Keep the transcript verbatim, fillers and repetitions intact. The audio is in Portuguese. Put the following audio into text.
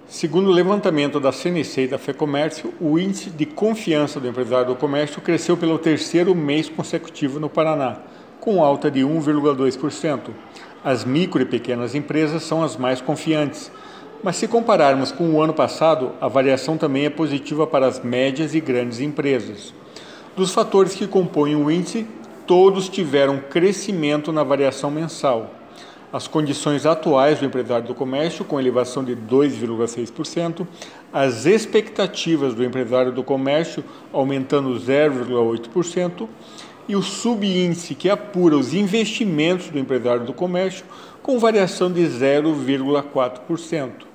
Segundo o levantamento da C N C e da FEComércio, o índice de confiança do empresário do comércio cresceu pelo terceiro mês consecutivo no Paraná, com alta de um vírgula dois por cento. As micro e pequenas empresas são as mais confiantes, mas se compararmos com o ano passado, a variação também é positiva para as médias e grandes empresas. Dos fatores que compõem o índice, todos tiveram crescimento na variação mensal. As condições atuais do empresário do comércio, com elevação de dois vírgula seis por cento, as expectativas do empresário do comércio, aumentando zero vírgula oito por cento, e o subíndice, que apura os investimentos do empresário do comércio, com variação de zero vírgula quatro por cento.